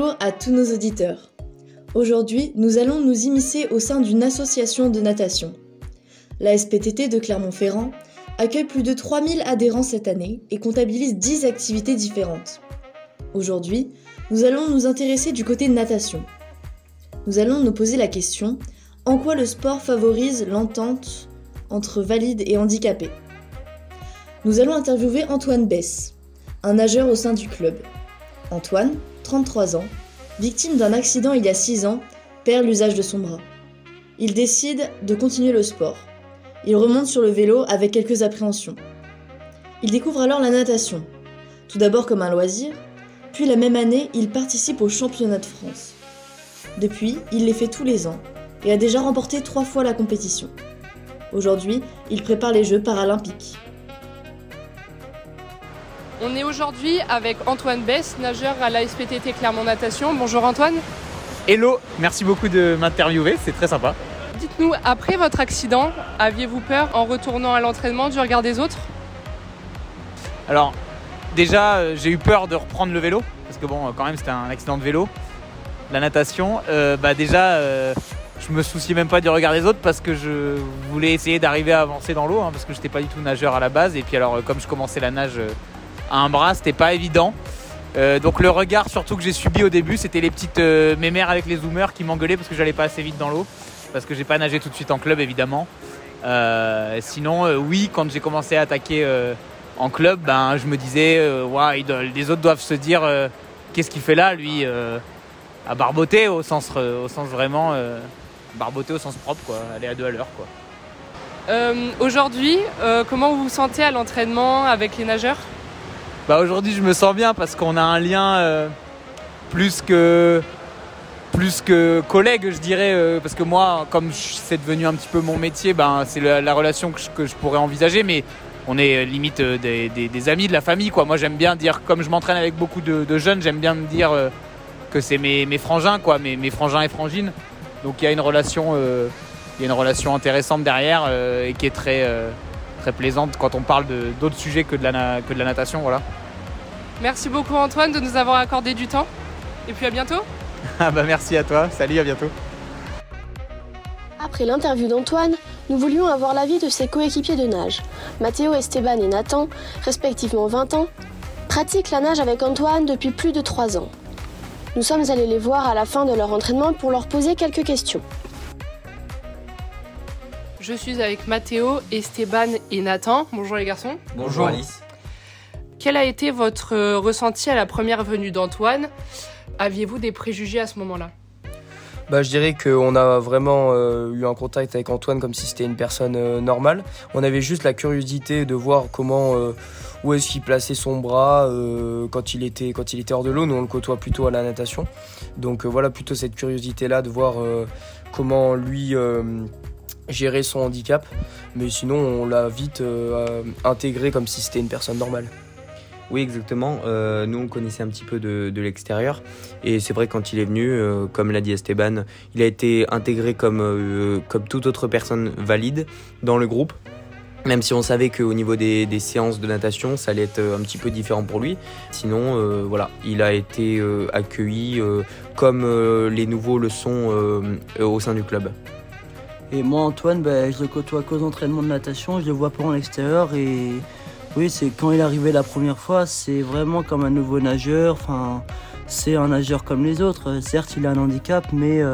Bonjour à tous nos auditeurs. Aujourd'hui, nous allons nous immiscer au sein d'une association de natation. La SPTT de Clermont-Ferrand accueille plus de 3000 adhérents cette année et comptabilise 10 activités différentes. Aujourd'hui, nous allons nous intéresser du côté natation. Nous allons nous poser la question: en quoi le sport favorise l'entente entre valides et handicapés? Nous allons interviewer Antoine Besse, un nageur au sein du club. Antoine, 33 ans, victime d'un accident il y a 6 ans, perd l'usage de son bras. Il décide de continuer le sport. Il remonte sur le vélo avec quelques appréhensions. Il découvre alors la natation, tout d'abord comme un loisir, puis la même année, il participe aux championnats de France. Depuis, il les fait tous les ans et a déjà remporté 3 fois la compétition. Aujourd'hui, il prépare les Jeux paralympiques. On est aujourd'hui avec Antoine Besse, nageur à la SPTT Clermont Natation. Bonjour Antoine. Hello, merci beaucoup de m'interviewer, c'est très sympa. Dites-nous, après votre accident, aviez-vous peur en retournant à l'entraînement du regard des autres? Alors, déjà, j'ai eu peur de reprendre le vélo, parce que bon, quand même, c'était un accident de vélo. La natation, je me souciais même pas du regard des autres parce que je voulais essayer d'arriver à avancer dans l'eau, parce que j'étais pas du tout nageur à la base. Et puis alors, comme je commençais la nage à un bras, c'était pas évident. Donc le regard surtout que j'ai subi au début, c'était les petites mémères avec les zoomers qui m'engueulaient parce que j'allais pas assez vite dans l'eau, parce que j'ai pas nagé tout de suite en club évidemment. Sinon, oui, quand j'ai commencé à attaquer en club, je me disais, les autres doivent se dire, qu'est-ce qu'il fait là, lui, à barboter au sens vraiment, barboter au sens propre, quoi, aller à 2 à l'heure, quoi. Aujourd'hui, comment vous vous sentez à l'entraînement avec les nageurs? Aujourd'hui, je me sens bien parce qu'on a un lien plus que collègue, je dirais, parce que moi, comme c'est devenu un petit peu mon métier, c'est la relation que je pourrais envisager, mais on est limite des amis, de la famille, quoi. Moi, j'aime bien dire, comme je m'entraîne avec beaucoup de jeunes, j'aime bien me dire que c'est mes frangins, quoi, mes frangins et frangines. Donc il y a une relation intéressante derrière et qui est très plaisante quand on parle d'autres sujets que de la natation, voilà. Merci beaucoup Antoine de nous avoir accordé du temps. Et puis à bientôt. Merci à toi, salut, à bientôt. Après l'interview d'Antoine, nous voulions avoir l'avis de ses coéquipiers de nage. Mathéo, Esteban et Nathan, respectivement 20 ans, pratiquent la nage avec Antoine depuis plus de 3 ans. Nous sommes allés les voir à la fin de leur entraînement pour leur poser quelques questions. Je suis avec Mathéo, Esteban et Nathan. Bonjour les garçons. Bonjour Alice. Quel a été votre ressenti à la première venue d'Antoine? Aviez-vous des préjugés à ce moment-là? Je dirais qu'on a vraiment eu un contact avec Antoine comme si c'était une personne normale. On avait juste la curiosité de voir où est-ce qu'il plaçait son bras quand il était hors de l'eau. Nous on le côtoie plutôt à la natation. Donc voilà, plutôt cette curiosité-là de voir comment lui gérer son handicap. Mais sinon on l'a vite intégré comme si c'était une personne normale. Oui, exactement. Nous, on connaissait un petit peu de l'extérieur. Et c'est vrai, quand il est venu, comme l'a dit Esteban, il a été intégré comme toute autre personne valide dans le groupe. Même si on savait qu'au niveau des séances de natation, ça allait être un petit peu différent pour lui. Sinon, il a été accueilli comme les nouveaux le sont au sein du club. Et moi, Antoine, je le côtoie qu'aux entraînements de natation. Je le vois pas en extérieur et... Oui, c'est quand il est arrivé la première fois, c'est vraiment comme un nouveau nageur. Enfin, c'est un nageur comme les autres. Certes, il a un handicap, mais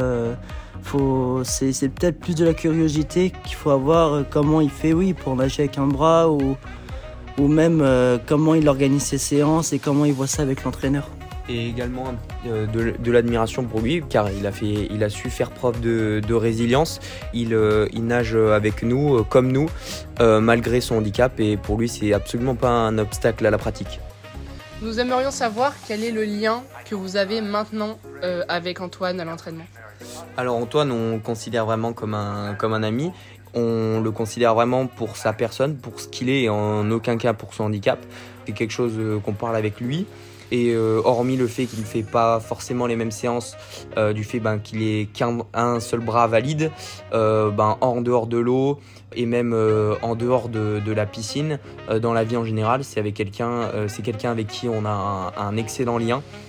c'est peut-être plus de la curiosité qu'il faut avoir. Comment il fait, pour nager avec un bras ou même comment il organise ses séances et comment il voit ça avec l'entraîneur. Et également de l'admiration pour lui, car il a su faire preuve de résilience. Il nage avec nous, comme nous, malgré son handicap, et pour lui, c'est absolument pas un obstacle à la pratique. Nous aimerions savoir quel est le lien que vous avez maintenant avec Antoine à l'entraînement. Alors Antoine, on le considère vraiment comme un ami. On le considère vraiment pour sa personne, pour ce qu'il est, et en aucun cas pour son handicap. C'est quelque chose qu'on parle avec lui. Et hormis le fait qu'il ne fait pas forcément les mêmes séances, du fait qu'il ait qu'un seul bras valide, en dehors de l'eau et même en dehors de la piscine, dans la vie en général, c'est quelqu'un avec qui on a un excellent lien.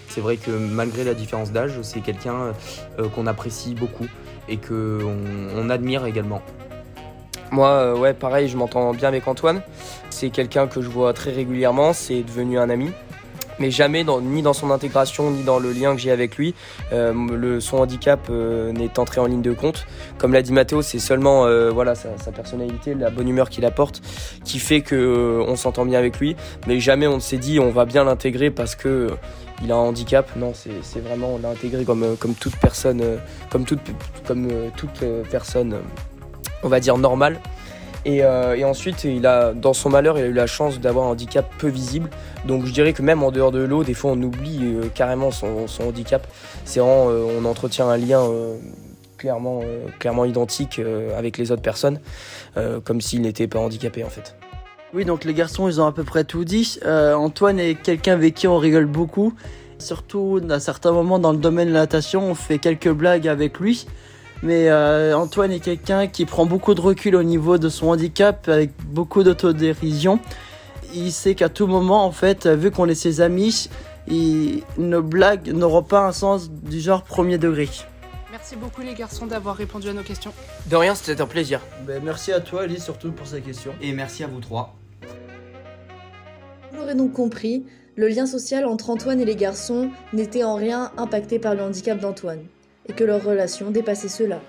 c'est vrai que malgré la différence d'âge, c'est quelqu'un qu'on apprécie beaucoup et qu'on admire également. Moi, ouais, pareil, je m'entends bien avec Antoine. C'est quelqu'un que je vois très régulièrement, c'est devenu un ami. Mais jamais, ni dans son intégration, ni dans le lien que j'ai avec lui, son handicap n'est entré en ligne de compte. Comme l'a dit Mathéo, c'est seulement sa personnalité, la bonne humeur qu'il apporte, qui fait qu'on s'entend bien avec lui. Mais jamais on ne s'est dit on va bien l'intégrer parce que il a un handicap. Non, c'est vraiment l'intégrer comme toute personne, comme toute personne, on va dire normale. Et ensuite, dans son malheur, il a eu la chance d'avoir un handicap peu visible. Donc je dirais que même en dehors de l'eau, des fois on oublie carrément son handicap. C'est vraiment, on entretient un lien clairement identique avec les autres personnes, comme s'il n'était pas handicapé en fait. Oui, donc les garçons, ils ont à peu près tout dit. Antoine est quelqu'un avec qui on rigole beaucoup. Surtout, à certains moments dans le domaine de la natation, on fait quelques blagues avec lui. Mais Antoine est quelqu'un qui prend beaucoup de recul au niveau de son handicap, avec beaucoup d'autodérision. Il sait qu'à tout moment, en fait, vu qu'on est ses amis, nos blagues n'auront pas un sens du genre premier degré. Merci beaucoup les garçons d'avoir répondu à nos questions. De rien, c'était un plaisir. Merci à toi, Alice, surtout pour ces questions. Et merci à vous trois. Vous l'aurez donc compris, le lien social entre Antoine et les garçons n'était en rien impacté par le handicap d'Antoine, et que leur relation dépassait cela.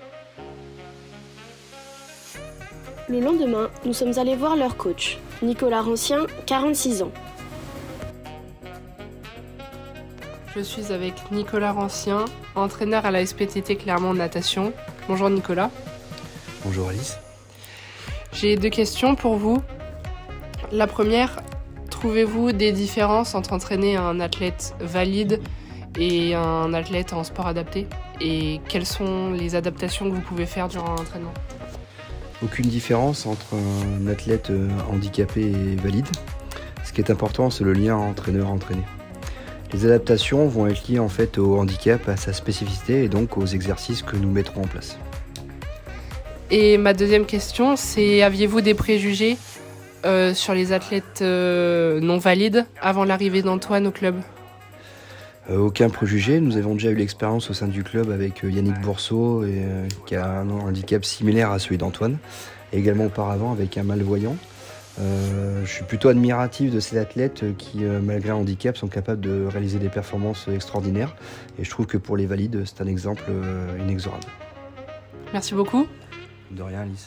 Le lendemain, nous sommes allés voir leur coach, Nicolas Rancien, 46 ans. Je suis avec Nicolas Rancien, entraîneur à la SPTT Clermont Natation. Bonjour Nicolas. Bonjour Alice. J'ai 2 questions pour vous. La première, trouvez-vous des différences entre entraîner un athlète valide et un athlète en sport adapté? Et quelles sont les adaptations que vous pouvez faire durant l'entraînement? Aucune différence entre un athlète handicapé et valide. Ce qui est important, c'est le lien entraîneur-entraîné. Les adaptations vont être liées en fait au handicap, à sa spécificité et donc aux exercices que nous mettrons en place. Et ma deuxième question, c'est aviez-vous des préjugés sur les athlètes non valides avant l'arrivée d'Antoine au club? Aucun préjugé, nous avons déjà eu l'expérience au sein du club avec Yannick Bourseau qui a un handicap similaire à celui d'Antoine, et également auparavant avec un malvoyant. Je suis plutôt admiratif de ces athlètes qui, malgré un handicap, sont capables de réaliser des performances extraordinaires, et je trouve que pour les valides, c'est un exemple inexorable. Merci beaucoup. De rien Alice.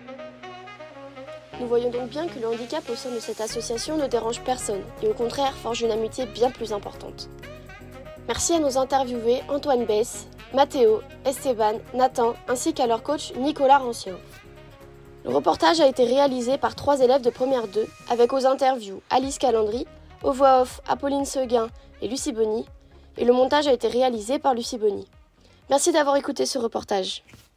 Nous voyons donc bien que le handicap au sein de cette association ne dérange personne et au contraire forge une amitié bien plus importante. Merci à nos interviewés Antoine Bess, Mathéo, Esteban, Nathan ainsi qu'à leur coach Nicolas Rancien. Le reportage a été réalisé par 3 élèves de première 2 avec aux interviews Alice Calandry, aux voix off Apolline Seguin et Lucie Bonny et le montage a été réalisé par Lucie Bonny. Merci d'avoir écouté ce reportage.